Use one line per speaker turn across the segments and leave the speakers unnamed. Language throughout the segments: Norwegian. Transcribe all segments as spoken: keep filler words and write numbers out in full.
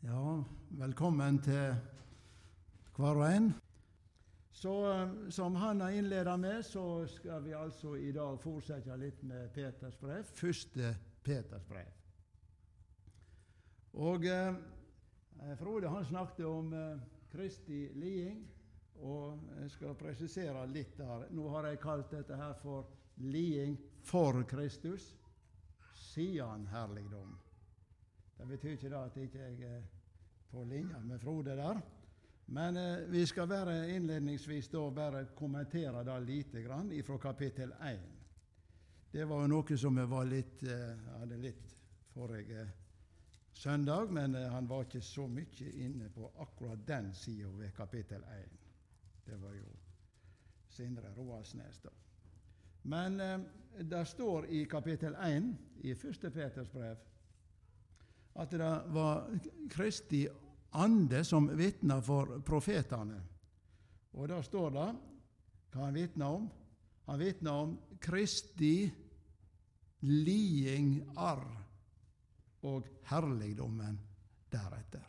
Ja, velkommen til hver og en. Så som han har innledet med, så skal vi altså i dag fortsette litt med Peters brev, første Peters brev. Og eh, Frode han snakket om eh, Kristi liding, og jeg skal presisere litt der. Nå har jeg kalt dette her for liding for Kristus, siden herligdom. Det betyr ikke da at ikke jeg er på linje med Frode der. Men eh, vi skal bare innledningsvis da bare kommentere da lite grann fra kapittel én. Det var jo noe som jeg var litt, eh, hadde litt forrige søndag, men eh, han var ikke så mye inne på akkurat den siden ved kapittel én. Det var jo Sindre Roaldsnes da. Men eh, det står i kapittel én i første Peters brev at det var Kristi ande som vittner for profetene. Og da står det, hva han vittner om? Han vittner om Kristi liding, arr og herligdommen deretter.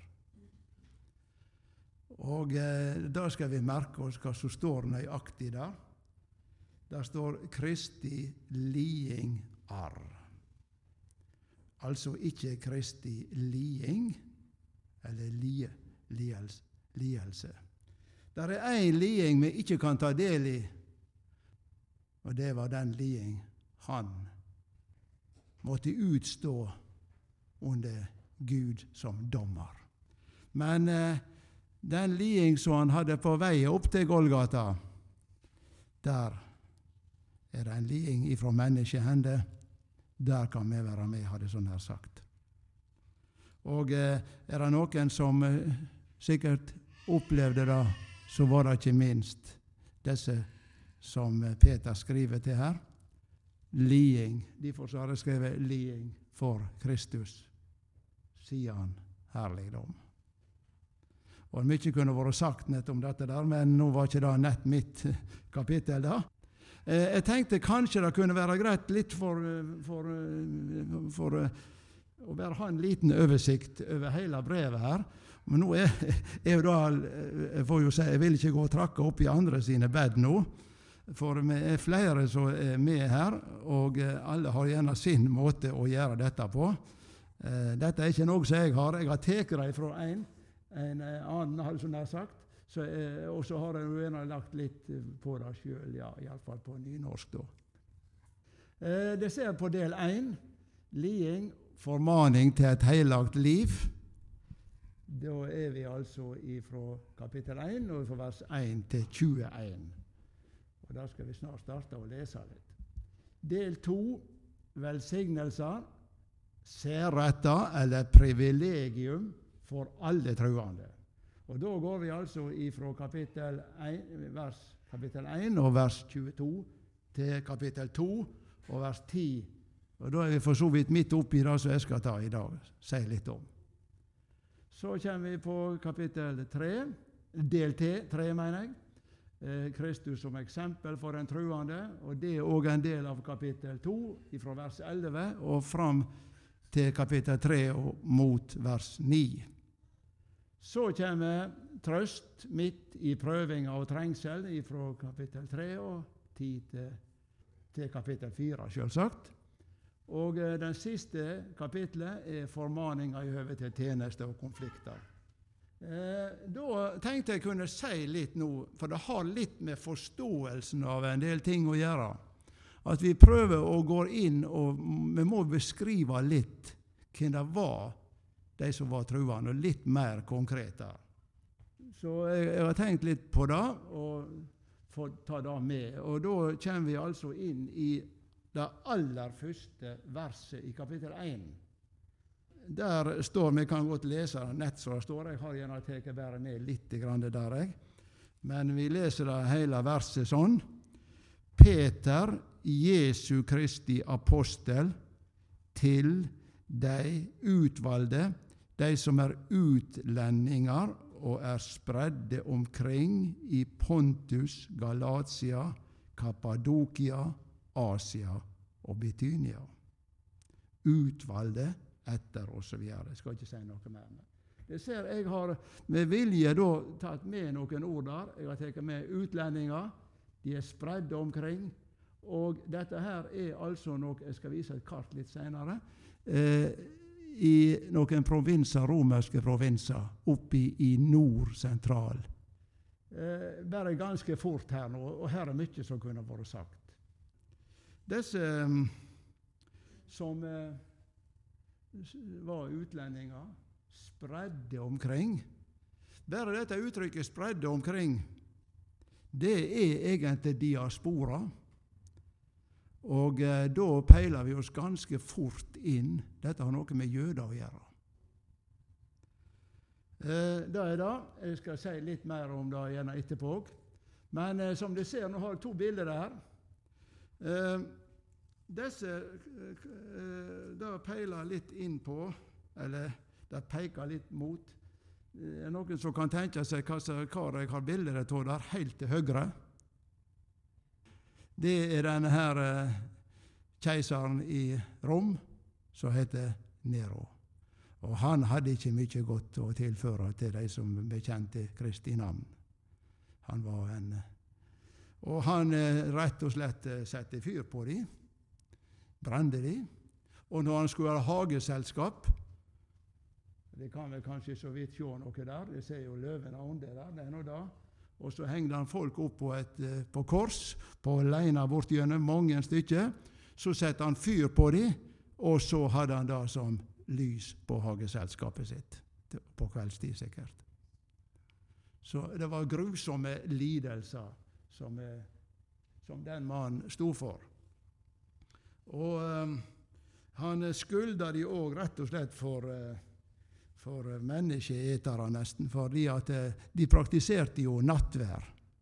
Og eh, da skal vi merke oss hva som står nøyaktig der. Der står Kristi liding, arr. Altså ikke Kristi liding, eller lie, lielse, lielse. Der er en liding vi ikke kan ta del i, og det var den liding han måtte utstå under Gud som dommer. Men eh, den liding som han hadde på vei opp til Golgata, der er det en liding ifra menneskehende. Der kan vi være med, hadde sånn her sagt. Og eh, er det noen som eh, sikkert opplevde det, så var det ikke minst disse som Peter skriver til her. Liding. Derfor har jeg skrevet liding for Kristus, siden herligdom. Og mye kunne vært sagt nett om dette der, men nå var ikke det nett mitt kapittel da. Jeg tenkte kanskje det kunne være greit litt for, for, for å bare ha en liten oversikt over hele brevet her. Men nå er, er jo da, jeg får jo si, jeg vil ikke gå og trakke opp i andre sine bed nå, for vi er flere som er med her, og alle har gjerne sin måte å gjøre dette på. Dette er ikke noe som jeg har. Jeg har teket det fra en, en annen, har som jeg har sagt. Så, eh, og så har jeg jo gjerne lagt litt på det selv, ja, i alle fall på nynorsk da. Eh, det ser på del én, liding, formaning til et heilagt liv. Da er vi altså fra kapittel én, og fra vers én til tjueen. Og da skal vi snart starte å lese litt. Del to, velsignelser, særretter eller privilegium for alle troende. Og da går vi altså fra kapittel én, vers kapittel én og vers tjueto til kapittel to og vers ti. Og da er vi for så vidt midt oppi det som jeg skal ta i dag, si litt om. Så kommer vi på kapittel tre, del tre, mener jeg. Eh, Kristus som eksempel for den troende, og det er også en del av kapittel to, fra vers elleve og fram til kapittel tre og mot vers ni. Så kommer trøst midt i prøvinga og trengsel fra kapittel tre og ti til, til kapittel fire, selvsagt. Og eh, den siste kapitlet er formaninga i høve til tjeneste og konflikter. Eh, da tenkte jeg kunne si litt nå, for det har litt med forståelsen av en del ting å gjøre. At vi prøver å gå inn, og vi må beskrive litt hvem det var, de som var troende, og litt mer konkret der. Så jeg, jeg har tenkt litt på det, og får ta det med. Og da kommer vi altså inn i det aller første verset i kapittel én. Der står, vi kan godt lese nett så det står, jeg har gjerne teket bare med litt grann der, jeg. Men vi leser det hele verset sånn. Peter, Jesu Kristi apostel, til de utvalgte, de som er utlendinger og er spredde omkring i Pontus, Galatia, Kappadokia, Asia og Bitynia. Utvalgte etter og så videre. Jeg skal ikke si noe mer. Det ser jeg har med vilje da tatt med noen ord der. Jeg har tatt med utlendinger. De er spredd omkring. Og dette her er altså noe, jeg skal vise et kart litt senere, eh, i noen provinser, romerske provinser, oppe i nord sentral. Eh, bare ganske fort her nå, og her er mye som kunne vært sagt. Disse um, som eh, var utlendinger, spredde omkring. Bare dette uttrykket spredde omkring, det er egentlig diaspora. Og eh, da peiler vi oss ganske fort inn. Dette har noe med jøder å gjøre. Eh, det er det. Jeg skal si litt mer om det gjerne etterpå. Men eh, som dere ser, nå har jeg to bilder der. Eh, disse eh, det peiler litt inn på, eller det peker litt mot. Det er noen som kan tenke seg hva jeg har bilder av der, helt til høyre. Det er denne her eh, keiseren i Rom, som heter Nero. Og han hadde ikke mye godt å tilføre til de som bekjente Kristi navn. Han var en... Og han eh, rett og slett eh, sette fyr på dem, brende dem. Og når han skulle ha hageselskap, det kan vi kanskje så vidt se noe der, det ser jo løven og ånde der, det er noe da. Og så hengte han folk opp på, et, på kors, på leina bort gjennom mange stykker. Så sette han fyr på dem, og så hadde han da som lys på hageselskapet sitt, på kveldstid sikkert. Så det var grusomme lidelser som, som den mannen stod for. Og um, han skulda de også rett og slett for... Uh, for menneskeetere nesten, fordi at de praktiserte jo nattvær.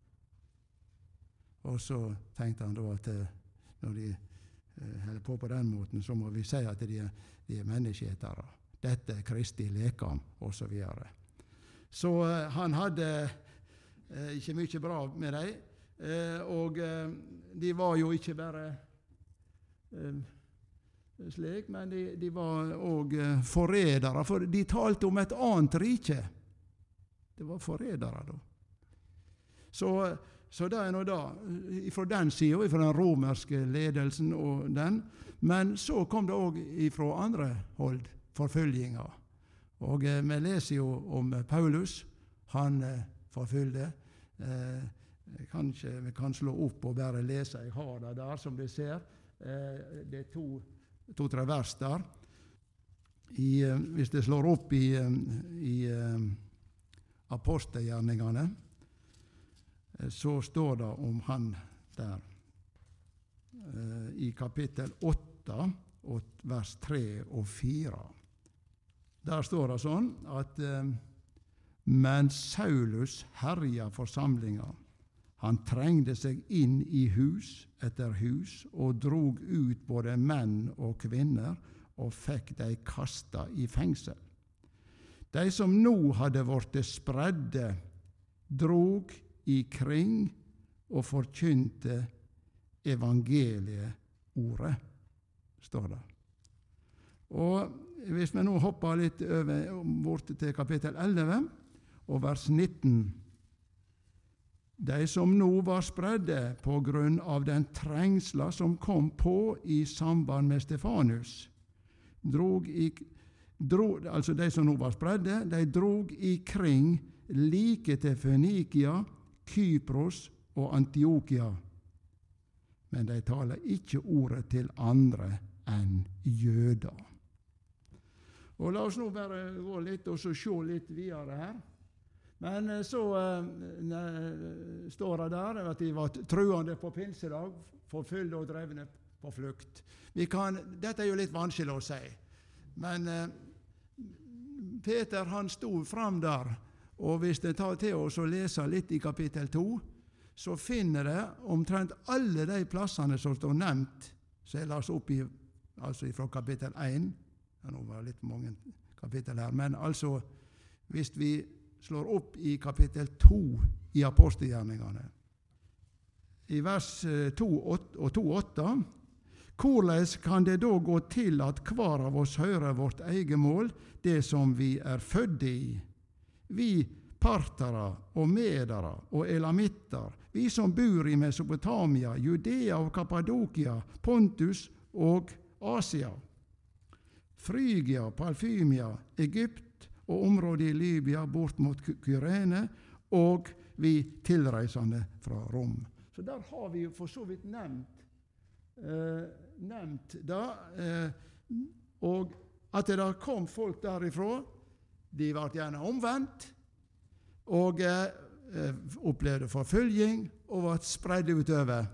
Og så tenkte han da at når de holder på på den måten, så må vi si at de er, de er menneskeetere. Dette er Kristi lekam, og så videre. Så uh, han hadde uh, ikke mye bra med dem, uh, og uh, de var jo ikke bare... Uh, slik, men de, de var også uh, forrædere, for de talte om et annet rike. Det var forrædere da. Så, så det er nå da, fra den siden, fra den romerske ledelsen og den, men så kom det også fra andre hold, forfølginger. Og uh, vi leser jo om Paulus, han uh, forfølgde. Uh, kanskje vi kan slå opp og bare lese, jeg har det der, som vi ser. Uh, det er to to-tre vers der. I, uh, hvis det slår opp i, um, i uh, apostelgjerningene, uh, så står det om han der. Uh, I kapittel åtte, og vers tre og fire. Der står det sånn at uh, men Saulus herja forsamlinga. Han trengte seg inn i hus etter hus og drog ut både menn og kvinner og fikk de kasta i fengsel. De som nå hadde vært spredde, drog ikring og forkynte evangelieordet, står det. Og hvis vi nå hopper litt over bort til kapittel elleve og vers nitten, de som nå var spredde på grunn av den trengsla som kom på i samband med Stefanus, drog i, drog, altså de som nå var spredde, de drog ikring like til Fønikia, Kypros og Antiokia. Men de taler ikke ordet til andre enn jøder. Og la oss nå bare gå litt og så se litt videre her. Men så uh, står det der at de var truende på pinsedag, forfulgte og drevne på flukt. Vi kan, dette er jo litt vanskelig å si, men uh, Peter han stod fram der, og hvis det tar til oss å lese litt i kapittel to, så finner det omtrent alle de plassene som står nevnt, så jeg las opp i, altså fra kapittel én, det nå var litt mange kapittel her, men altså, hvis vi slår opp i kapittel to i apostelgjerningene. I vers to og to åtte Hvordan kan det da gå til at hver av oss hører vårt eget mål, det som vi er fødde i? Vi partere og medere og elamitter, vi som bor i Mesopotamia, Judea og Kappadokia, Pontus og Asia, Frygia, Palfymia, Egypt og området i Libya bort mot Kyrene, og vi tilreisende fra Rom. Så der har vi jo for så vidt nevnt, eh, nevnt da, eh, og at det der kom folk derifra, de ble gjerne omvendt, og eh, opplevde forfølging, og ble spredd utover,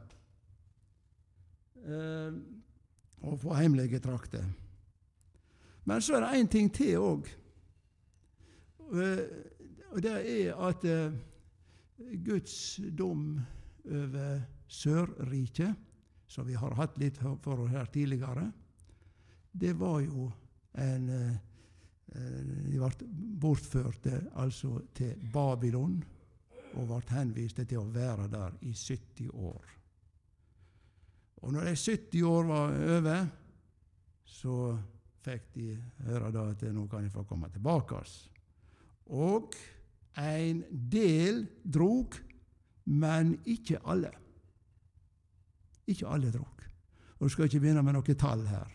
eh, og på hemmelige trakter. Men så er det en ting til også, eh, og det er at eh, Guds dom over Sørriket, som vi har hatt litt for oss her tidligere, det var jo en eh, de ble bortført altså til Babylon og ble henvist til å være der i sytti år. Og når de sytti år var over, så fikk de høre da at nå kan de få komme tilbake. Og en del drog, men ikke alle. Ikke alle drog. Og du skal ikke begynne med noe tall her.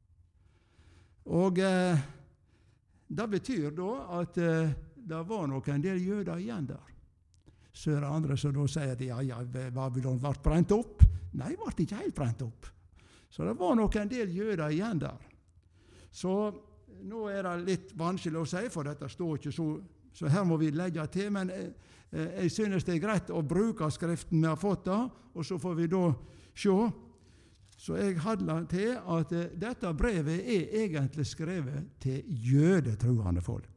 Og eh, det betyr da at eh, det var nok en del jøder igjen der. Så er det andre som da sier at ja, ja, Babylon ble brent opp. Nei, det ble ikke helt brent opp. Så det var nok en del jøder igjen der. Så nå er det litt vanskelig å si, for dette står ikke så, så her må vi legge til, men eh, jeg synes det er greit å bruke skriften vi har fått da, og så får vi da se. Så jeg hadler til at uh, dette brevet er egentlig skrevet til jødetroende folk.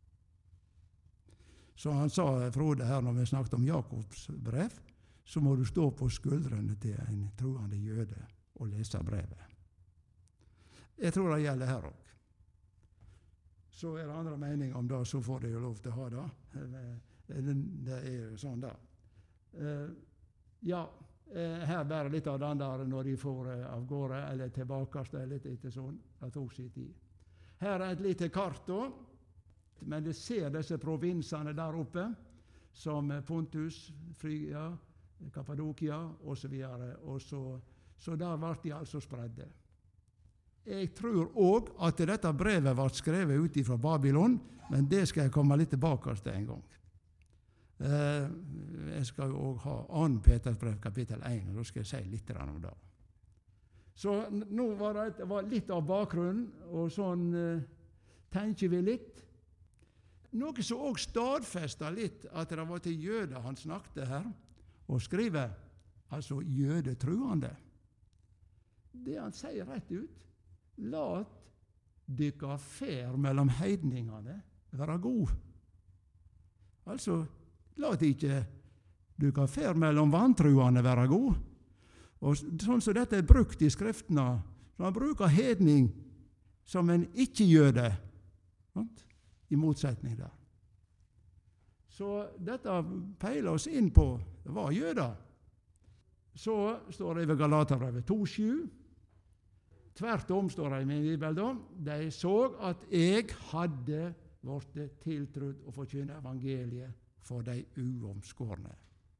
Så han sa, Frode, her når vi snakket om Jakobs brev, så må du stå på skuldrene til en troende jøde og lese brevet. Jeg tror det gjelder her også. Så er det andre meninger om det, så får de jo lov til å ha det. Det er jo sånn da. Uh, ja, her bare litt av den der når de får av gårde, eller tilbake, eller litt etter sånn. Det tok sin tid. Her er et lite kart da, men det ser disse provinsene der oppe, som Pontus, Frygia, Kappadokia, og så videre. Og så, så der ble de altså spredde. Jeg tror også at dette brevet ble skrevet ut fra Babylon, men det skal jeg komme litt tilbake til en gang. Uh, jeg skal jo også ha annen Peters brev, kapittel én, og da skal jeg si litt om det. Så nå var det var litt av bakgrunnen, og sånn uh, tenker vi litt. Noe som også stadfester litt at det var til jøder han snakket her, og skriver, altså jødetruende. Det han sier rett ut, lat dykka fær mellom heidningene være god. Altså, lat ikke dykka fær mellom vantruende være god. Og sånn som dette er brukt i skriftene, så han bruker hedning som en ikke-jøde, i motsetning der. Så dette peiler oss inn på, det var jøder. Så står det ved Galaterbrevet to sju, tvert om står det i min bibel da, de så at jeg hadde vært tiltrudd å forkynne evangeliet for de uomskårne.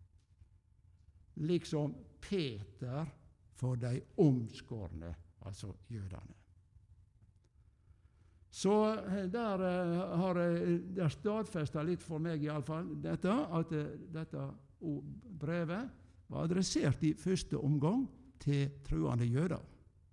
Liksom Peter for de omskårne, altså jødene. Så der har det stadfestet litt for meg i alle fall, dette, at dette brevet var adressert i første omgang til troende jøder.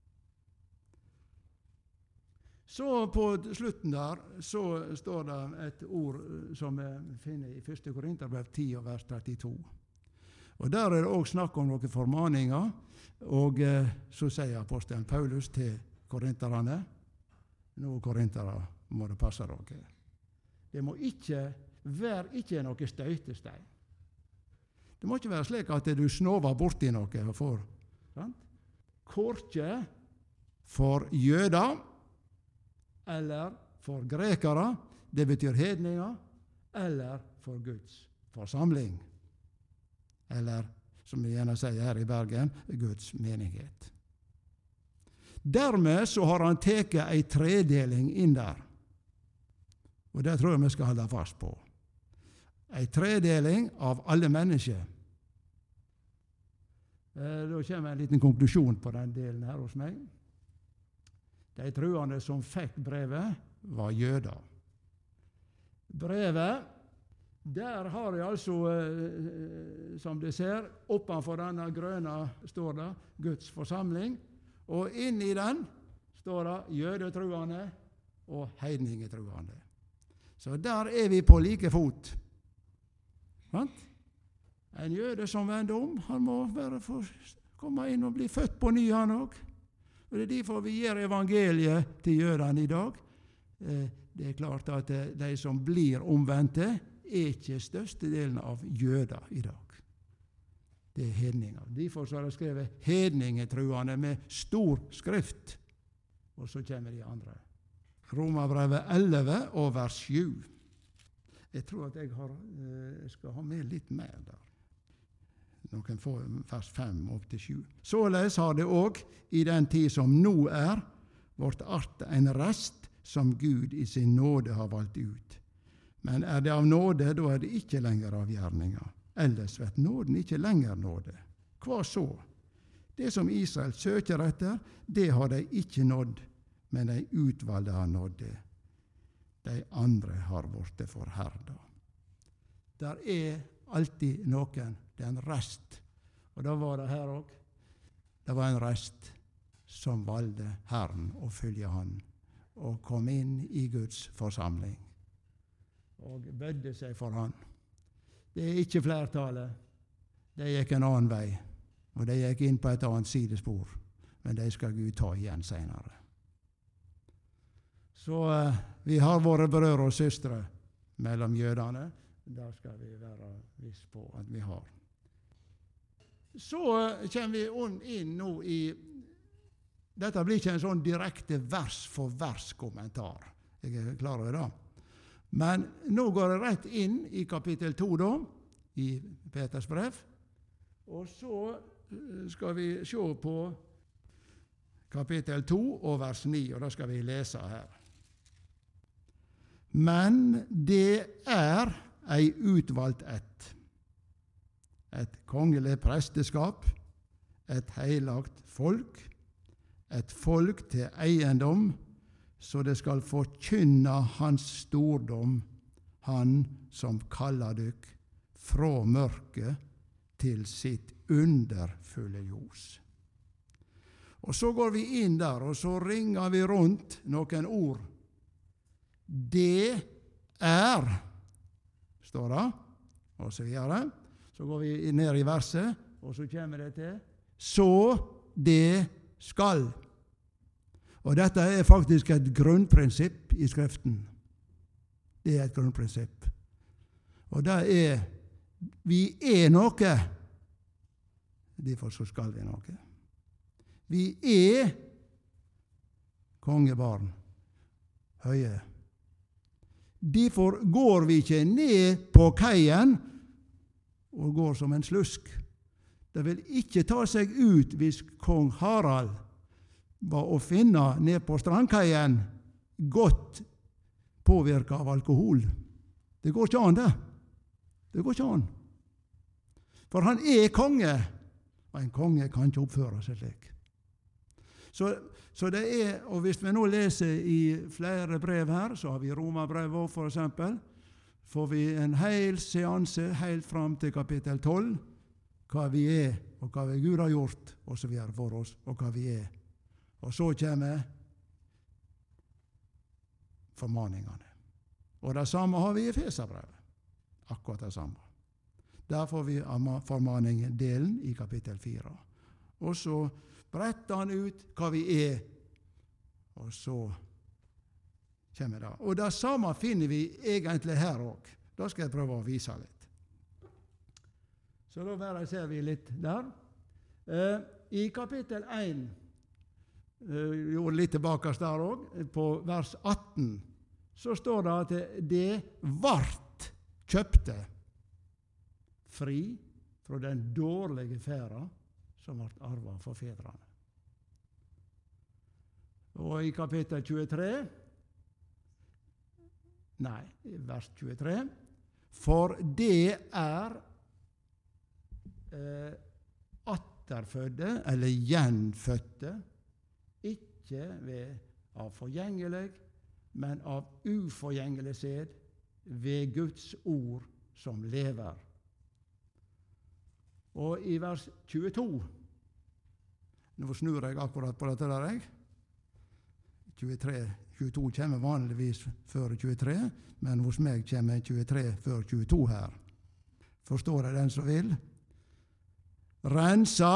Så på slutten der så står det et ord som vi finner i første Korinterbrev ti, vers trettito. Og der er det også snakk om noen formaninger, og eh, så sier apostelen Paulus til korinterne, nå korintere må det passe dere. Det må ikke være ikke noe støytestein. Det må ikke være slik at du snover borti noe og får. Sant? Korkje for jøder, eller for grekere, det betyr hedninger, eller for Guds forsamling. Eller, som vi gjerne sier her i Bergen, Guds menighet. Dermed så har han teket ei tredeling inn der. Og det tror jeg vi skal holde fast på. Ei tredeling av alle mennesker. Eh, da kommer en liten konklusjon på den delen her hos meg. De truende som fikk brevet, var jøder. Brevet, der har jeg altså, eh, som du ser, oppenfor denne grønne står det Guds forsamling, og inni den står det jødetruende og heidningetruende. Så der er vi på like fot. Sant? En jøde som vender om, han må bare få komme inn og bli født på ny, han også. Og det er derfor vi gir evangeliet til jødene i dag. Det er klart at de som blir omvendte, er ikke størstedelen av jøder i dag. Det er hedninger. Derfor så har jeg skrevet hedningetruende med stor skrift. Og så kommer de andre. Romerbrevet elleve og vers sju. Jeg tror at jeg, har, jeg skal ha med litt mer der. Noen får vers fem opp til sju. Således har det også i den tid som nå er, vårt art en rest som Gud i sin nåde har valgt ut. Men er det av nåde, da er det ikke lenger av gjerninger. Ellers vet nåden ikke lenger nåde. Hva så? Det som Israel søker etter, det har de ikke nådd, men de utvalgte har nådd det. De andre har blitt forherda. Der er alltid noen, det er en rest. Og da var det her også. Det var en rest som valgte Herren og følge Han, og kom inn i Guds forsamling, og bødde seg for Han. Det er ikke flertallet. De gikk en annen vei, og de gikk inn på et annet sidespor, men de skal Gud ta igjen senere. Så uh, vi har våre brødre og søstre mellom jødene. Der skal vi være viss på at vi har. Så uh, kommer vi inn nå i. Dette blir ikke en sånn direkte vers for vers kommentar. Jeg er klar over det. Men nå går jeg rett inn i kapittel to da, i Peters brev. Og så skal vi se på kapittel to og vers ni, og da skal vi lese her. Men det er ei utvalgt ett, et kongelig presteskap, et heilagt folk, et folk til eiendom, så det skal forkynne hans stordom, han som kaller dykk fra mørket til sitt underfulle ljos. Og så går vi inn der, og så ringer vi rundt noen ord. Det er, står det, og så videre. Så går vi ned i verset, og så kommer det til, så det skal. Og dette er faktisk et grunnprinsipp i Skriften. Det er et grunnprinsipp. Og det er, vi er noe, derfor så skal vi noe. Vi er kongebarn, høye. Derfor går vi ikke ned på kaien og går som en slusk. Det vil ikke ta seg ut hvis kong Harald var å finne ned på strandkaien godt påvirket av alkohol. Det går ikke an, det. Det går ikke an. For han er konge, og en konge kan ikke oppføre seg slik. Så, så det er, og hvis vi nå leser i flere brev her, så har vi Romerbrevet for eksempel, får vi en hel seanse helt fram til kapittel tolv, hva vi er, og hva vi Gud har gjort, og så videre for oss, og hva vi er. Og så kommer formaningene. Og det samme har vi i Efeserbrevet. Akkurat det samme. Der får vi formaningen-delen i kapittel fire. Og så bretter han ut hva vi er, og så kommer det. Og det samme finner vi egentlig her også. Da skal jeg prøve å vise litt. Så da bare ser vi litt der. Eh, I kapittel én, eh, gjorde litt tilbake der også, på vers atten, så står det at det vart kjøpte fri fra den dårlige færa som ble arvet for fedrene. Og i kapittel tjuetre, nei, vers tjuetre, for det er eh, atterfødde, eller gjenfødte, ikke ved av forgjengelig, men av uforgjengelig sæd, ved Guds ord som lever. Og i vers tjueto, nå snur jeg akkurat på dette der, jeg. tjuetre, tjueto kommer vanligvis før tjuetre, men hos meg kommer tjuetre før tjueto her. Forstår jeg den som vil? Rensa,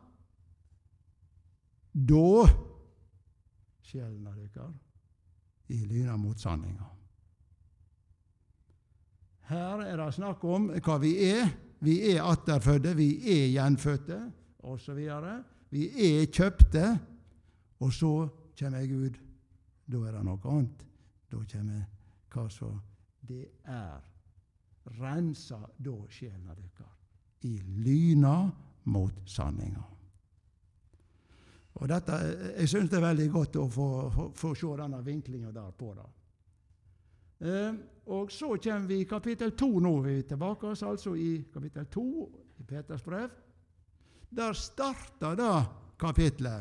da sjelen av dere i lyna mot sanninga. Her er det snakk om hva vi er. Vi er atterfødde, vi er gjenfødte, og så videre. Vi er kjøpte, og så kommer Gud. Da er det noe annet. Da kommer hva så det er. Rensa da sjelen av dere i lyna mot sanninga. Og dette, jeg synes det er veldig godt å få, få, få se denne vinklinga der på det. Eh, og så kommer vi i kapittel to nå, vi er tilbake oss altså i kapittel to i Peters brev. Der starter da kapitlet.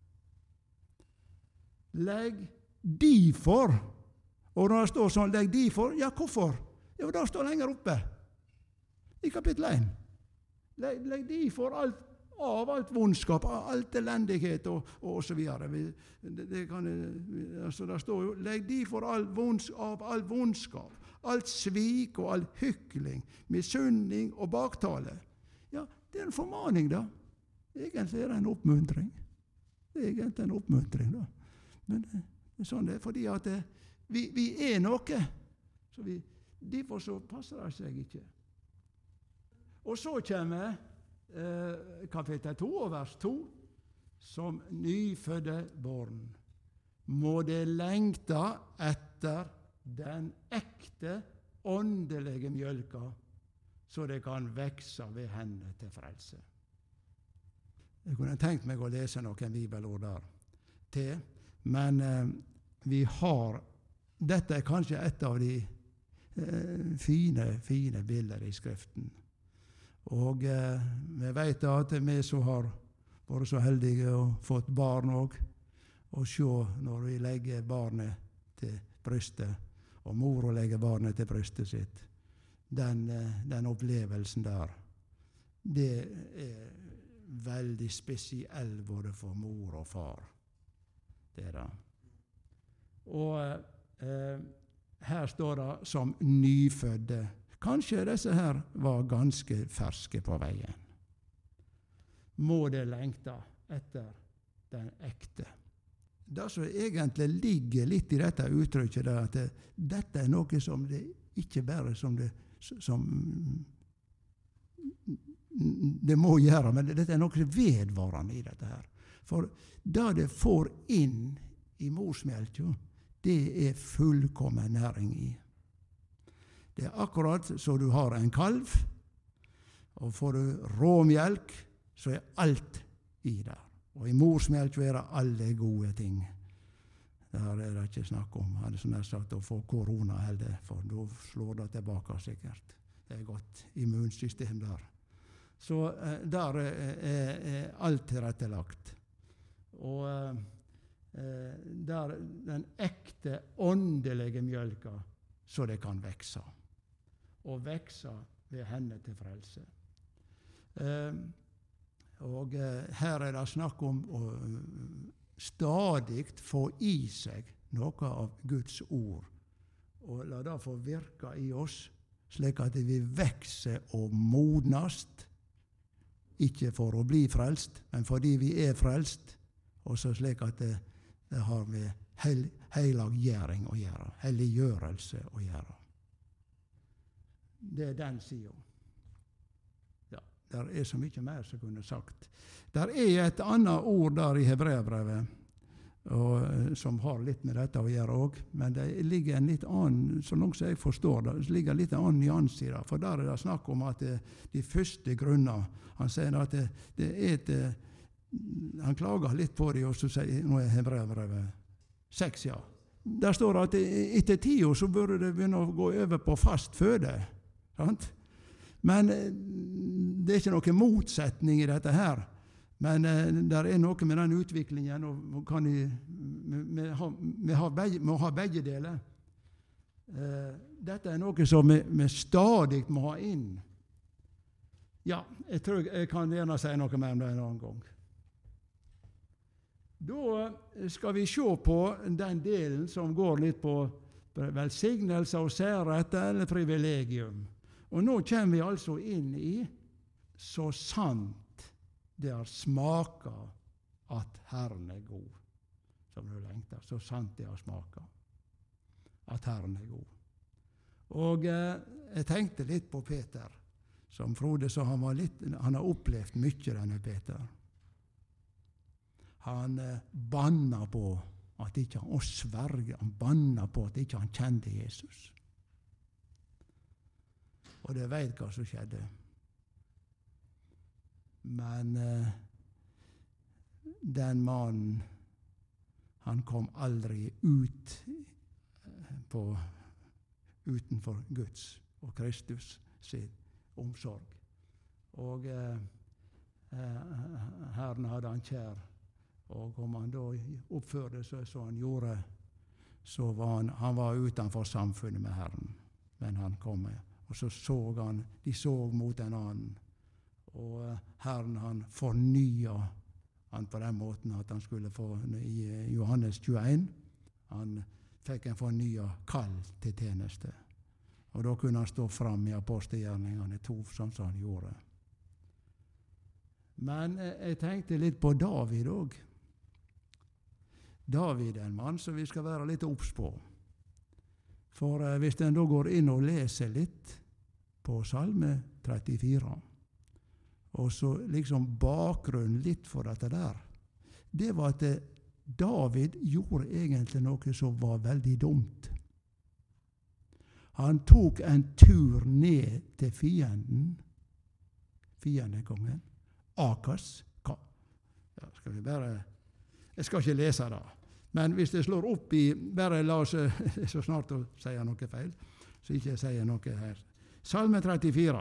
Legg derfor, og når det står sånn, legg derfor, ja hvorfor? Ja, det står lenger oppe i kapittel én. Legg, legg derfor alt av alt vondskap, alt elendighet og, og så videre. Det, det, kan, altså det står jo, legg de for all vondskap, av all vondskap, alt svik og all hykling, misunning og baktale. Ja, det er en formaning da. Egentlig er det en oppmuntring. Det er egentlig en oppmuntring da. Men det er sånn det er, fordi at det, vi, vi er noe, så vi, derfor så passer det seg ikke. Og så kommer Eh, kapittel to og vers to, som nyfødde barn må det lengta etter den ekte åndelige mjølka, så det kan vekse ved henne til frelse. Jeg kunne tenkt meg å lese noen bibelord der til, men eh, vi har, dette er kanskje et av de eh, fine, fine bilder i Skriften. Og eh, vi vet at vi som har vært så heldige og fått barn også, og se når vi legger barnet til brystet, og mor legger barnet til brystet sitt, den, eh, den opplevelsen der, det er veldig spesiell både for mor og far. Det er det. Og eh, her står det som nyfødde. Kanskje disse her var ganske ferske på veien. Må det lengta etter den ekte. Det som egentlig ligger litt i dette uttrykket, er at det, dette er noe som det ikke bare som det, som det må gjøre, men dette er noe vedvarende i dette her. For det det får inn i morsmelka, det er fullkommen næring i. Det er akkurat så du har en kalv, og får du råmjelk, så er alt i der. Og i morsmelk er det alle gode ting. Der er det ikke snakk om, hadde sånn sagt, å få korona heller, for da slår det tilbake sikkert. Det er godt immunsystem der. Så eh, der er, er, er alt tilrettelagt. Og eh, der den ekte åndelige mjølka, så det kan vekse. Og vekse ved henne til frelse. Eh, og eh, her er det snakk om å stadig få i seg noe av Guds ord, og la det få virke i oss, slik at vi vekser og modnast, ikke for å bli frelst, men fordi vi er frelst, og så slik at det, det har med hel, helliggjøring å gjøre, helliggjørelse å gjøre. Det er den siden. Ja, der er så mye mer som kunne sagt. Der er et annet ord der i Hebreabrevet, og, som har litt med dette å gjøre også, men det ligger en litt annen, så langt jeg forstår det, det ligger litt annen nyans i det, for der er det snakk om at det, de første grunner, han sier at det, det er et, han klager litt på det, og så sier, nå er Hebreabrevet Seks, ja. Der står at etter ti år så burde det begynne å gå over på fast føde. Sant? Men det er ikke noen motsetning i dette her. Men eh, der er noe med den utviklingen, og kan vi, vi, ha, vi har begge, må ha begge deler. Eh, dette er noe som vi, vi stadig må ha inn. Ja, jeg tror jeg kan gjerne si noe mer om det en annen gang. Da skal vi se på den delen som går litt på velsignelse og særrett eller privilegium. Og nå kommer vi altså inn i så sant det har smaket at Herren er god. Som du lengter, så sant det har smaket at Herren er god. Og eh, jeg tenkte litt på Peter, som Frode sa, han, var litt, han har opplevd mye, denne Peter. Han eh, banna på at ikke han, og sverge, han banna på at ikke han kjente Jesus. Og det vet hva som skjedde. Men eh, den mannen, han kom aldri ut eh, på, utenfor Guds og Kristus sin omsorg. Og eh, eh, Herren hadde han kjær, og om han da oppførte seg så han gjorde, så var han, han var utenfor samfunnet med Herren. Men han kom med. Og så så han, de så mot en annen. Og Herren han fornya han på den måten at han skulle få, i Johannes tjueen, han fikk en fornya kall til tjeneste. Og da kunne han stå fram i apostelgjerningene to, sånn som han gjorde. Men jeg tenkte litt på David òg. David er en mann som vi skal være litt obs på. For eh, hvis en da går inn og leser litt på Salme trettifire, og så liksom bakgrunnen litt for dette der, det var at eh, David gjorde egentlig noe som var veldig dumt. Han tok en tur ned til fienden, fiendekongen, Akas. Ja, skal vi bare, jeg skal ikke lese det. Men hvis det slår opp i, bare la oss så snart å si noe feil, så ikke jeg sier noe her. Salme trettifire.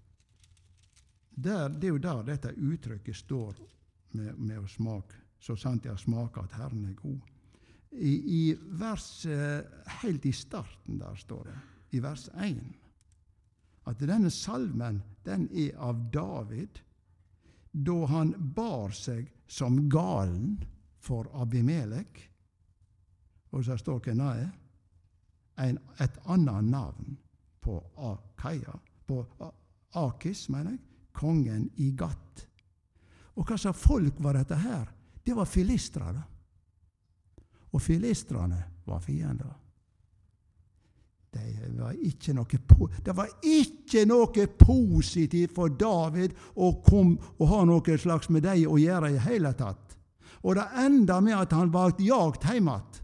Der, det er jo der dette uttrykket står med, med å smake, så sant jeg smaker at Herren er god. I, i vers, helt i starten der står det, i vers én, at denne salmen, den er av David, da han bar seg som galen for Abimelek. Og så står hva det er. En, et annet navn på Akaia, på Akis, mener jeg, kongen i Gatt. Og hva slags folk var dette her? Det var filistrene. Og filistrene var fiender. Det var ikke noe, det var ikke noe positivt for David å, kom, å ha noe slags med dem å gjøre i hele tatt. Og det enda med at han var jagt hjemmet.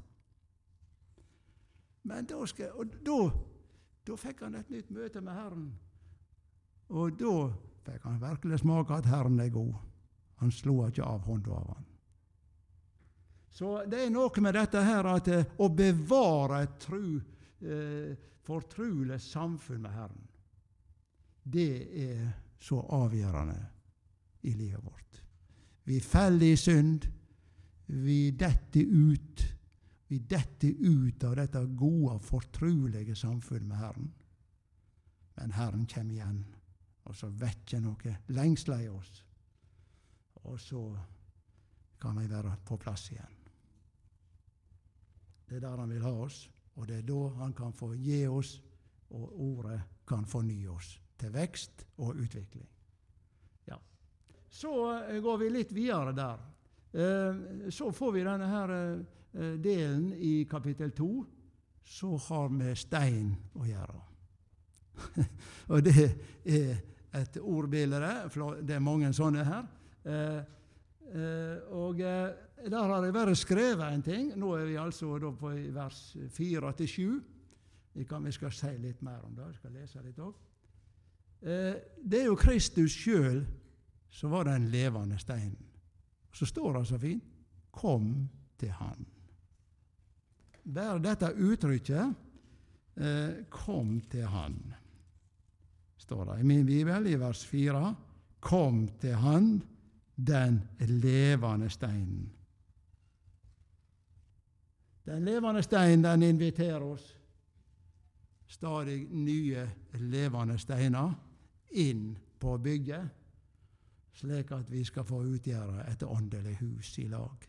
Men da, skal, og da, da fikk han et nytt møte med Herren. Og da fikk han virkelig smake at Herren er god. Han slo ikke av hånden av han. Så det er noe med dette her at eh, å bevare et tru, eh, fortrolig samfunn med Herren, det er så avgjørende i livet vårt. Vi faller i synd, vi detter ut, vi detter ut av dette gode, fortrolige samfunn med Herren. Men Herren kommer igjen, og så vekker noe lengsler i oss, og så kan vi være på plass igjen. Det er der han vil ha oss, og det er da han kan få gi oss, og ordet kan fornye oss til vekst og utvikling. Ja. Så uh, går vi litt videre der. Uh, så får vi denne her uh, delen i kapittel to, så har vi stein å gjøre. Og det er et ordbilde, for det er mange sånne her. Uh, uh, og uh, der har jeg bare skrevet en ting. Nå er vi altså da på vers fire til sju. Vi, kan, vi skal si litt mer om det. Jeg skal lese litt også. Uh, det er jo Kristus selv som var den levende steinen. Så står det så fint, kom til han. bare dette uttrykket, eh, kom til han, står det i min bibel, i vers fire. Kom til han, den levende steinen. Den levende steinen, den inviterer oss stadig nye levende steiner inn på bygget, slik at vi skal få utgjøre et åndelig hus i lag.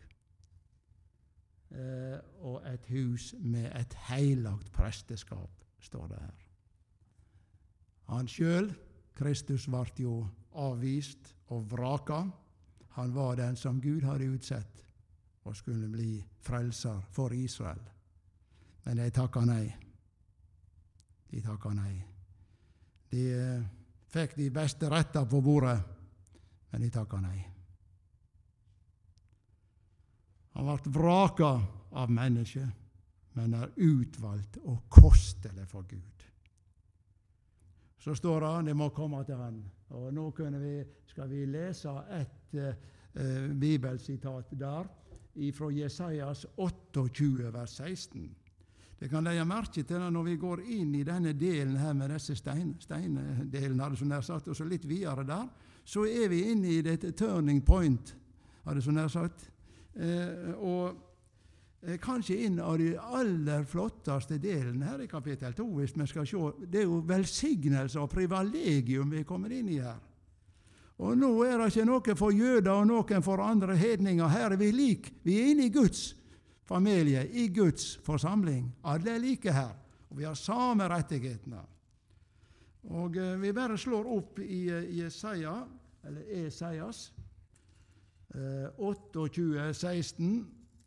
Eh, og et hus med et heilagt presteskap, står det her. Han selv, Kristus, ble jo avvist og vraka. Han var den som Gud hadde utsett og skulle bli frelser for Israel. Men de takka nei. De takka nei. De eh, fikk de beste retter på bordet, men de takka nei. Han ble vraka av mennesket, men er utvalgt og kostelig for Gud. Så står det, det må komme til han. Og nå vi, skal vi lese et eh, bibelsitat der, fra Jesajas tjueåtte, vers seksten. Det kan legge merke til når vi går inn i denne delen her med disse stein, steindelen, hadde så nær sagt, og så litt videre der, så er vi inne i dette turning point, hadde så nær sagt. Eh, og eh, kanskje inn av de aller flotteste delen her i kapittel to, hvis vi skal se, det er jo velsignelse og privilegium vi kommer inn i her. Og nå er det ikke noe for jøder og noen for andre hedninger. Her er vi lik. Vi er inne i Guds familie, i Guds forsamling. Alle er like her, og vi har samme rettighetene. Og eh, vi bare slår opp i eh, Jesaja, eller Esaias, eh, tjueåtte, seksten.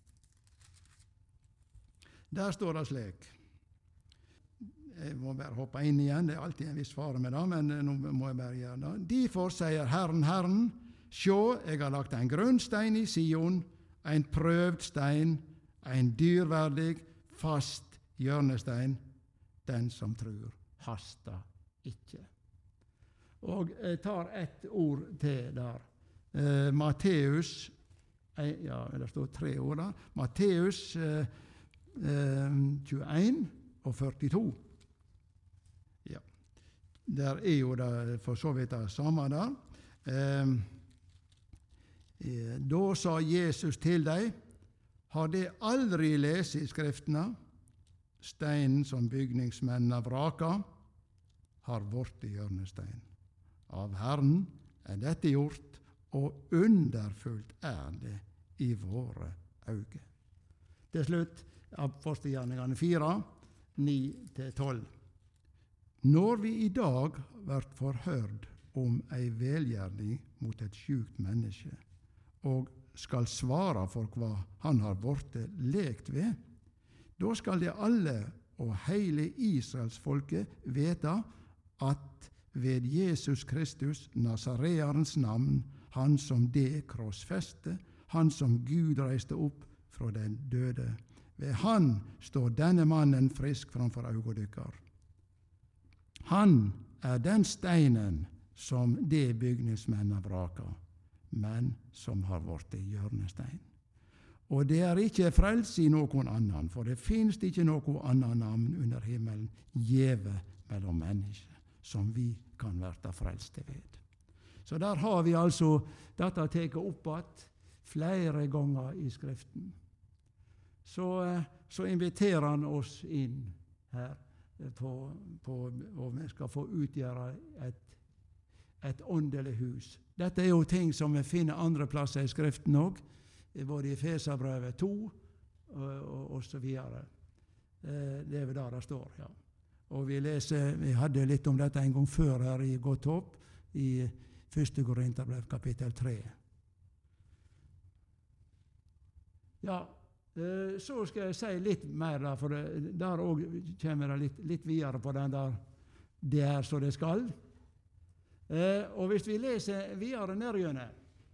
Der står det slik. Jeg må bare hoppe inn igjen, det er alltid en viss fare med det, men nå må jeg bare gjøre det. Derfor sier Herren, Herren, sjå, jeg har lagt en grunnstein i Sion, en prøvd stein, en dyrverdig, fast hjørnestein, den som tror, hasta ikke. Og jeg tar ett ord til der. Eh, Matteus, eh, ja, det står tre ord der, Matteus eh, eh, tjueen og førtito. Der er jo det for så vidt det samme der. Eh, da sa Jesus til deg, har de aldri lest i Skriftene, steinen som bygningsmennene vraka, har vært i hjørnestein. Av Herren er dette gjort, og underfullt er det i våre øyne. Til slutt, Apostelgjerningene fire, ni til tolv. Når vi i dag vært forhørt om ei velgjerning mot et sjukt menneske, og skal svare for hva han har vorte lekt ved, da skal det alle og hele Israelsfolket vite at ved Jesus Kristus, Nazarearens navn, han som det krossfeste, han som Gud reiste opp fra den døde, ved han står denne mannen frisk framfor øynene dykkar. Han er den steinen som de bygningsmennene vraka, men som har vært hjørnestein. Og det er ikke frelse i noen annen, for det finnes ikke noe annet navn under himmelen gjeve mellom mennesker, som vi kan være frelste ved. Så der har vi altså dette tatt opp at flere ganger i Skriften. Så, så inviterer han oss inn her, På, på, og vi skal få utgjøre et, et åndelig hus. Dette er jo ting som vi finner andre plasser i Skriften også, både i Efeserbrevet to og, og, og så videre. Det er vel der det står, ja. Og vi leser, vi hadde litt om dette en gang før her i Godt Håp, i første Korinterbrev kapittel tre. Ja, så skal jeg si litt mer der, for det, der også kommer det litt, litt videre på den der det er så det skal. Eh, og hvis vi leser videre nedgjennom,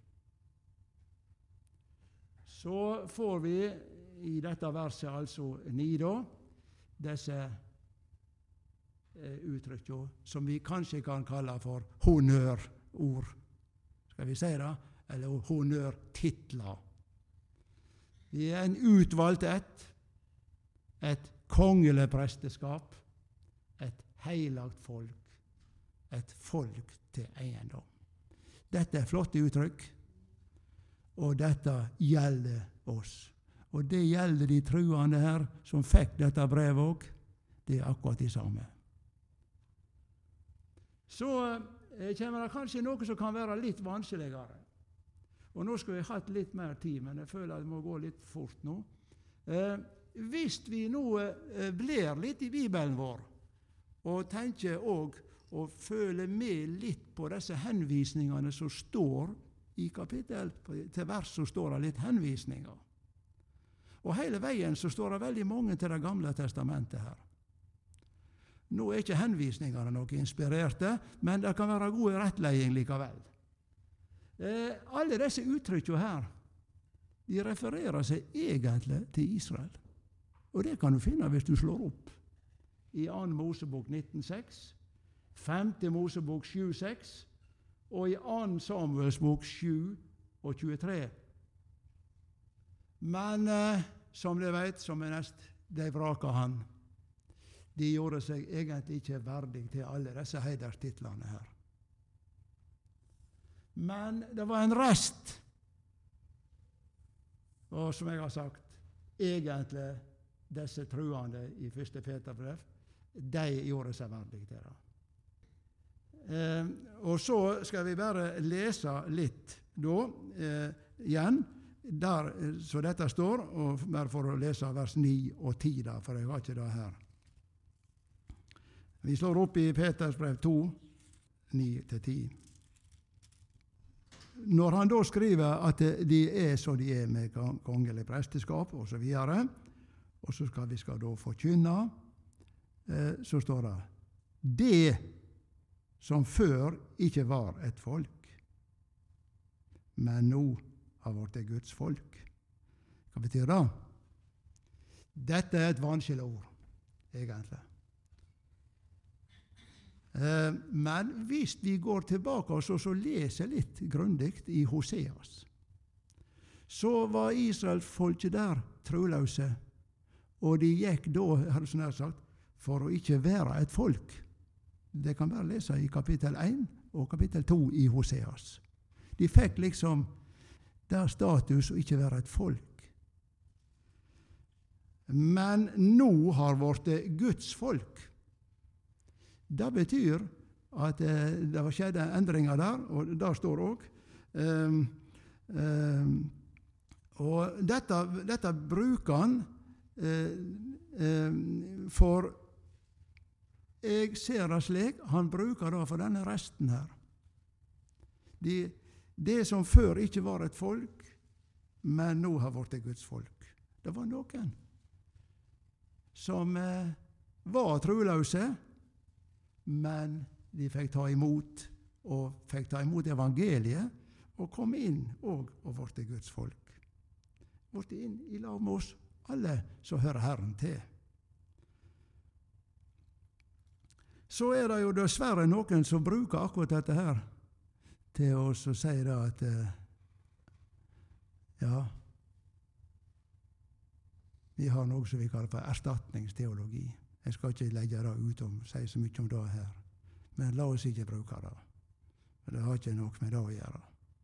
så får vi i dette verset altså ni da, disse eh, uttrykkene som vi kanskje kan kalle for honnørord. Skal vi si det? Eller honnørtitler. Vi er en utvalgt ett, et kongelig presteskap, et heilagt folk, et folk til eiendom. Dette er flotte uttrykk, og dette gjelder oss. Og det gjelder de truende her, som fikk dette brevet også. Det er akkurat de samme. Så eh, kommer det kanskje noe som kan være litt vanskeligere. Og nå skal vi ha hatt litt mer tid, men jeg føler at det må gå litt fort nå. Eh, hvis vi nå eh, blir litt i Bibelen vår, og tenker også, og føler med litt på disse henvisningene som står i kapittel, til vers så står det litt henvisninger. Og hele veien så står det veldig mange til det gamle testamentet her. Nå er ikke henvisningene noe inspirerte, men det kan være god rettledning likevel. Eh, alle disse uttrykkene her, de refererer seg egentlig til Israel. Og det kan du finne hvis du slår opp i andre Mosebok nitten seks, femte Mosebok sju seks, og i andre Samuels bok sju og tjuetre. Men eh, som de vet, som er nest, de vraka han. De gjorde seg egentlig ikke verdig til alle disse heiderstitlene her. Men det var en rest, og som jeg har sagt, egentlig disse truende i første Peterbrev, de gjorde seg verdig til det. Eh, og så skal vi bare lese litt da, eh, igjen, der så dette står, og bare for å lese vers ni og ti da, for jeg har ikke det her. Vi slår opp i Peters brev to, ni til ti. Når han da skriver at de er så de er med kongelig presteskap og så videre, og så skal vi skal da forkynne, eh, så står det, det som før ikke var et folk, men nå har vært et Guds folk. Hva betyr det? Dette er et vanskelig ord, egentlig. Eh, men hvis vi går tilbake og så, så leser litt grundigt i Hoseas, så var Israelsfolket der troløse, og de gikk da, har du sånn sagt, for å ikke være et folk. Det kan bare lese i kapittel én og kapittel to i Hoseas. De fikk liksom der status å ikke være et folk. Men nå har vært det Guds folk. Det betyr at eh, det var skjedd endringer der, og der står også. Um, um, og dette, dette bruker han uh, um, for jeg ser det slik, han bruker det for denne resten her. De, det som før ikke var et folk, men nå har vært et Guds folk. Det var noen som eh, var troløse, men de fikk ta imot, og fikk ta imot evangeliet, og kom inn og, og ble Guds folk. Ble inn i lag med oss, alle som hører Herren til. Så er det jo dessverre noen som bruker akkurat dette her til å si det at eh, ja, vi har noe som vi kaller for erstatningsteologi. Jeg skal ikke legge det ut om, si så mye om det her, men la oss ikke bruke det. Det har ikke noe med det å gjøre.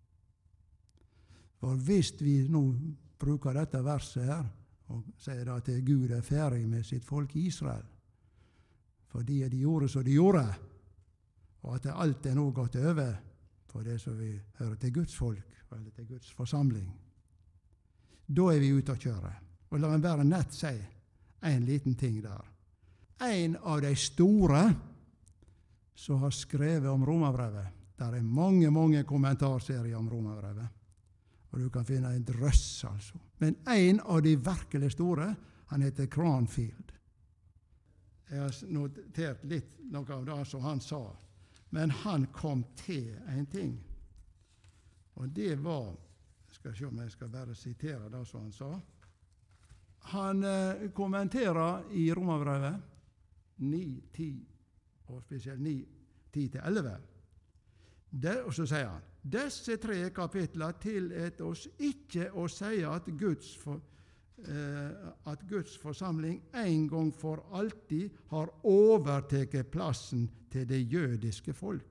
For hvis vi nå bruker dette verset her, og sier at Gud er ferdig med sitt folk i Israel, fordi de gjorde som de gjorde, og at alt er nå gått over på det som vi hører til Guds folk, eller til Guds forsamling, da er vi ute å kjøre. Og la meg bare nett si en liten ting der. En av de store som har skrevet om Romerbrevet, der er mange, mange kommentarserier om Romerbrevet, og du kan finne en drøss altså. Men en av de virkelig store, han heter Cranfield. Jeg har notert litt noe av det som han sa, men han kom til en ting, og det var, jeg skal se om jeg skal bare sitere det som han sa. Han eh, kommenterer i Romerbrevet ni, ti, og spesielt ni, ti til elleve. Og så sier han, disse tre kapitler tillet oss ikke å si at Guds for, at Guds forsamling en gang for alltid har overtatt plassen til det jødiske folk.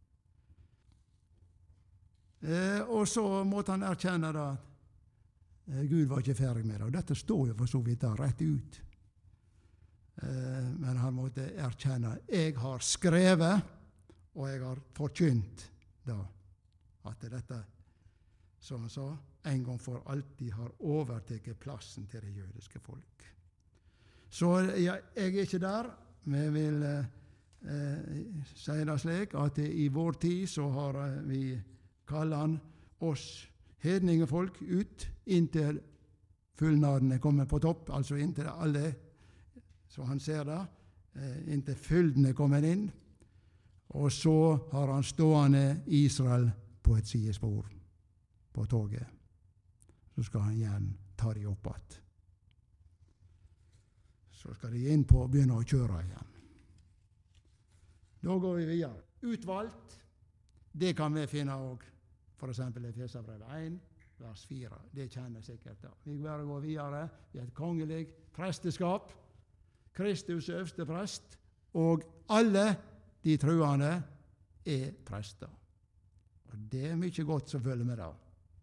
Eh, og så måtte han erkjenne da at eh, Gud var ikke ferdig med det. Og dette står jo for så vidt da rett ut. Eh, men han måtte erkjenne jeg har skrevet, og jeg har forkynt da, at dette, som han sa, en gang for alltid har overtatt plassen til det jødiske folk. Så ja, jeg er ikke der, men jeg vil eh, si det slik at i vår tid så har vi kaller han oss hedningefolk ut inntil fullnaden er kommet på topp, altså inntil alle, så han ser det, inntil fylden er kommet inn, og så har han stående Israel på et sidespor på toget. Så skal han igjen ta de opp att. Så skal de inn på og begynne å kjøre igjen. Da går vi videre. Utvalgt, det kan vi finne også. For eksempel i Efeserbrevet en, vers fire. Det kjenner sikkert da. Vi bare går videre. Vi er et kongelig presteskap. Kristus er øverste prest, og alle de troende er prester. Og det er mye godt som følger med da.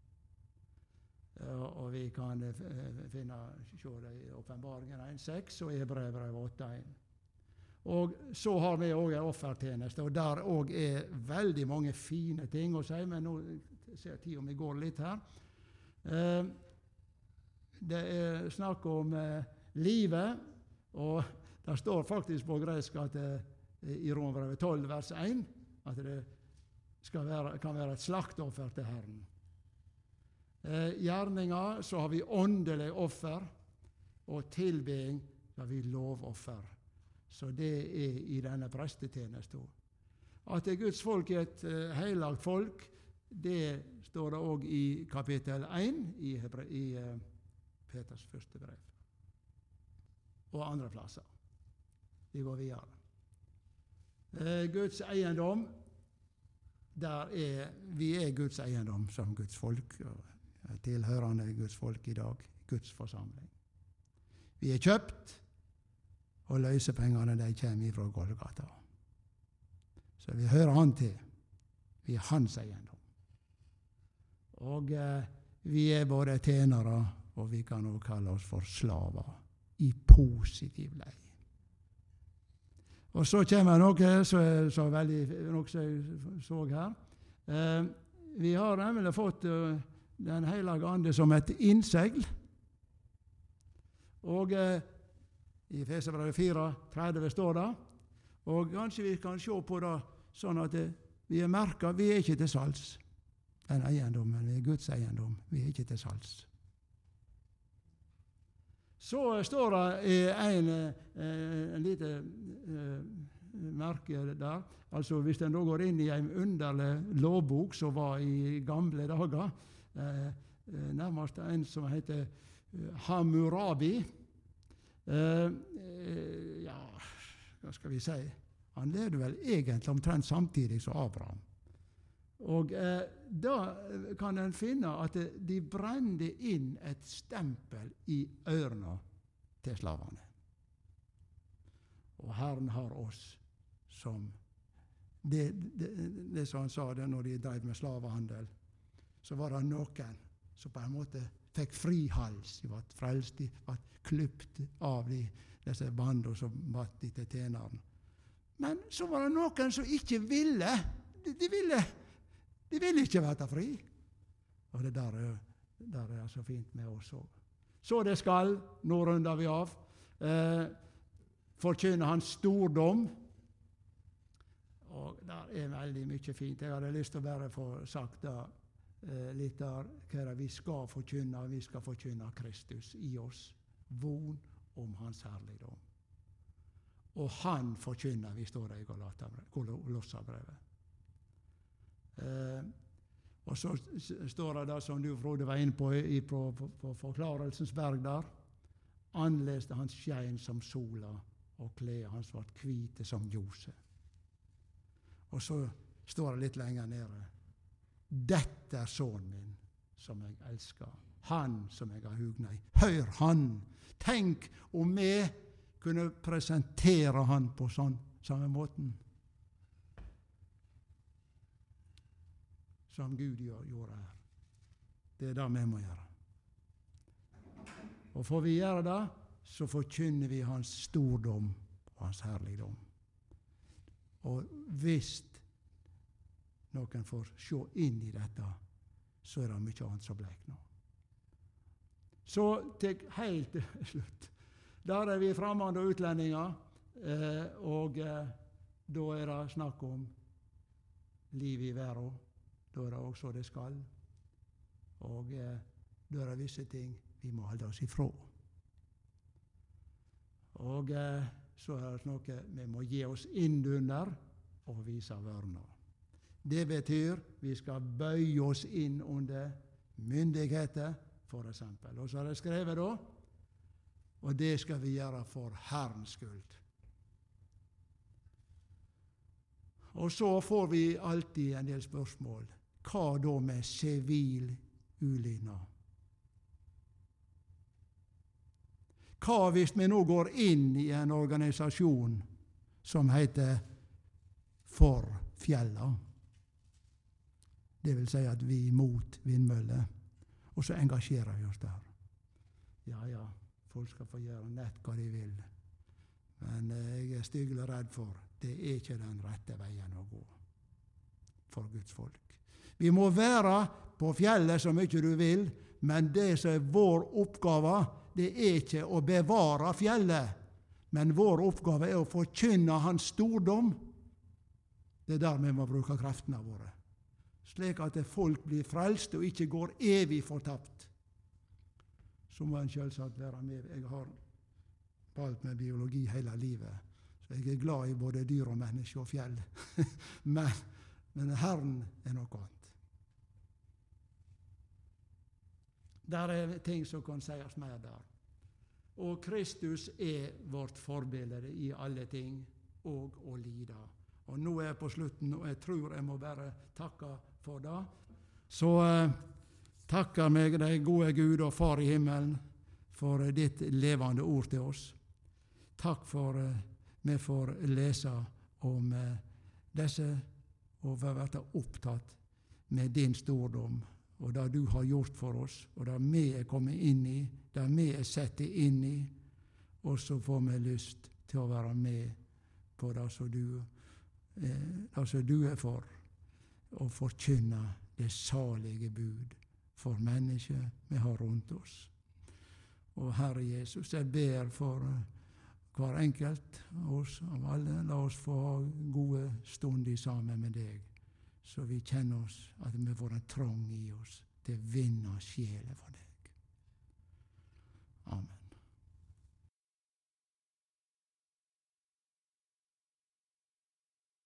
Og vi kan finne, se det i Åpenbaringen en seks og i Hebreerbrevet åtte en. Og så har vi også en offertjeneste, og der også er veldig mange fine ting å si, men nå ser jeg tid om vi går litt her. Eh, det er snakk om eh, livet, og det står faktisk på gresk at eh, i Romerbrevet tolv, vers en, at det skal være, kan være et slaktoffer til Herren. Eh, gjerninger, så har vi åndelig offer, og tilbeding, så har vi lovoffer. Så det er i denne prestetjenesten. At det er Guds folk er et uh, heilagt folk, det står det også i kapittel en i, Hebre, i uh, Peters første brev. Og andre plasser. Vi går videre. Uh, Guds eiendom, der er, vi er Guds eiendom som Guds folk, og tilhørende Guds folk i dag, Guds forsamling. Vi er kjøpt, og løsepengene de kommer fra Golgata. Så vi hører han til. Vi er hans eiendom. Og eh, vi er både tjenere, og vi kan også kalle oss for slaver, i positiv lei. Og så kommer noe som er så veldig, noe som jeg så her. Eh, vi har nemlig fått uh, den hellige ande som et innsegl. Og eh, i Efeserbrevet fire tretti står det, og kanskje vi kan se på det sånn at det, vi er merket, vi er ikke til salgs. Den eiendommen, vi er Guds eiendom, vi er ikke til salgs. Så står det i en, en lite eh, merke der, altså hvis en da går inn i en underlig lovbok som var i gamle dager, eh, nærmest en som heter Hammurabi. Uh, uh, ja, hva skal vi si? Han levde vel egentlig omtrent samtidig som Abraham. Og uh, da kan en finne at de brente inn et stempel i ørene til slavene. Og Herren har oss som det, det, det som han sa det når de drev med slavehandel, så var det noen som på en måte fikk fri hals, de var frelst, de var klippt av de, disse bandene som var de til tjeneren. Men så var det noen som ikke ville, de, de ville, de ville ikke være fri. Og det der, der er så fint med oss også. Så det skal, nå runder vi av, eh, forkynne hans stordom, og der er veldig mye fint. Jeg hadde lyst til å bare få sagt det, Eh, litt der, hva vi skal forkynne, vi skal forkynne Kristus i oss, von om hans herligdom. Og han forkynner, vi står der i Kolossabrevet. Eh, og så står det da, som du Frode var inne på, i, på, på, på forklarelsens berg der, anleste hans skjein som sola, og klede hans var hvite som ljose. Og så står det litt lenger nede, dette er sønnen min, som jeg elsker. han som jeg har hugna i. Hør han! Tenk om vi kunne presentere han på sånn, samme måten som Gud gjorde her. Det er det vi må gjøre. Og får vi gjøre det, så forkynner vi hans stordom og hans herligdom. Og hvis noen får se inn i dette, så er det mye annet som blekner. Så til helt til slutt. Der er vi fremmede og utlendinger, eh, og eh, da er det snakk om liv i verden. Da er det også det skal. Og eh, da er det visse ting vi må holde oss ifra. Og eh, så er det noe vi må gi oss innunder og vise vørna. Det betyr vi skal bøye oss inn under myndigheter, for eksempel. Og så er det skrevet da, og det skal vi gjøre for Herrens skyld. Og så får vi alltid en del spørsmål. Hva da med sivil ulydnad? Hva hvis vi nå går inn i en organisasjon som heter For fjella? Det vil si at vi er imot vindmøller, og så engasjerer vi oss der. Ja, ja, folk skal få gjøre nett hva de vil, men jeg er styggelig redd for det er ikke den rette veien å gå for Guds folk. Vi må være på fjellet så mye du vil, men det som er vår oppgave, det er ikke å bevare fjellet, men vår oppgave er å forkynne hans stordom. Det er der vi må bruke kreftene våre, slik at folk blir frelst og ikke går evig fortapt. Så må en selvsagt være med. Jeg har balt med biologi hele livet, så jeg er glad i både dyr og mennesker og fjell. men, men Herren er noe annet. Der er ting som kan sies mer der. Og Kristus er vårt forbilde i alle ting, og å lide. Og nå er jeg på slutten, og jeg tror jeg må bare takke for det. Så eh, takker meg deg, gode Gud og Far i himmelen, for ditt levende ord til oss. Takk for eh, vi får lese om eh, disse, og vi har vært opptatt med din stordom, og det du har gjort for oss, og det vi er kommet inn i, det vi er sett inn i, og så får vi lyst til å være med på det som du det som du er for, og forkynne det salige bud for mennesker vi har rundt oss. Og Herre Jesus, jeg ber for hver enkelt oss av alle, la oss få gode stunder sammen med deg, så vi kjenner oss at vi får en trang i oss til å vinne sjelen for deg.